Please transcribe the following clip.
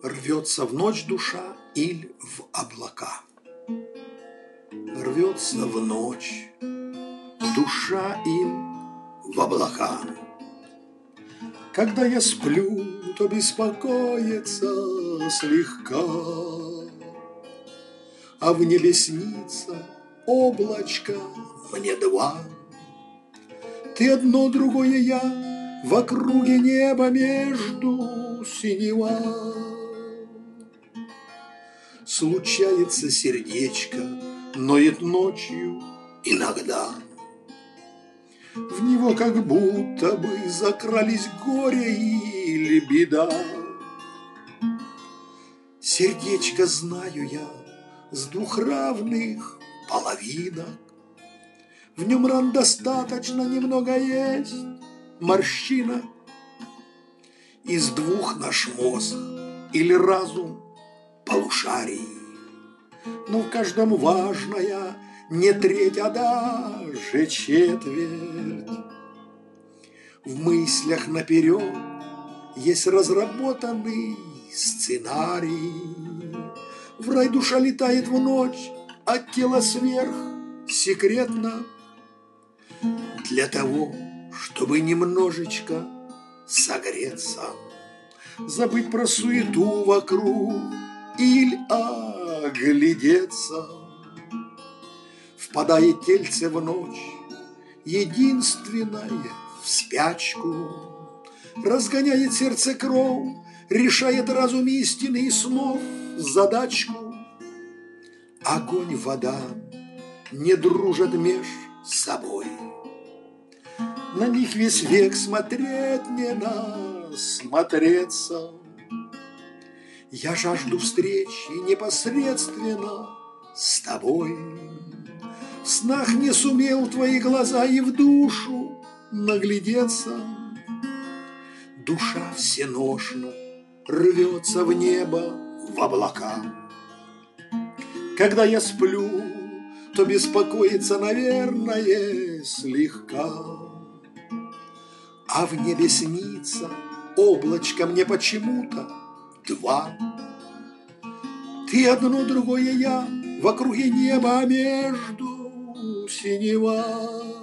Рвется в ночь душа или в облака. Рвется в ночь душа им в облака. Когда я сплю, то беспокоится слегка, а в небе снится облачко мне два. Ты одно, другое я, в округе неба между синева. Случается, сердечко ноет ночью иногда. В него как будто бы закрались горе или беда. Сердечко, знаю я, с двух равных половинок. В нем ран достаточно, немного есть морщинок. Из двух наш мозг или разум полушарий, но в каждом важная не треть, а даже четверть. В мыслях наперед есть разработанный сценарий. В рай душа летает в ночь, а тело сверх секретно. Для того, чтобы немножечко согреться, забыть про суету вокруг или оглядеться. Впадает тельце в ночь, единственное в спячку, разгоняет сердце кровь, решает разум истины и снов задачку. Огонь, вода не дружат меж собой, на них весь век смотреть не насмотреться. Я жажду встречи непосредственно с тобой. В снах не сумел в твои глаза и в душу наглядеться. Душа всеношна рвется в небо, в облака. Когда я сплю, то беспокоится, наверное, слегка. А в небе снится облачко мне почему-то два. Ты одно, другое я, в округе неба, а между синева.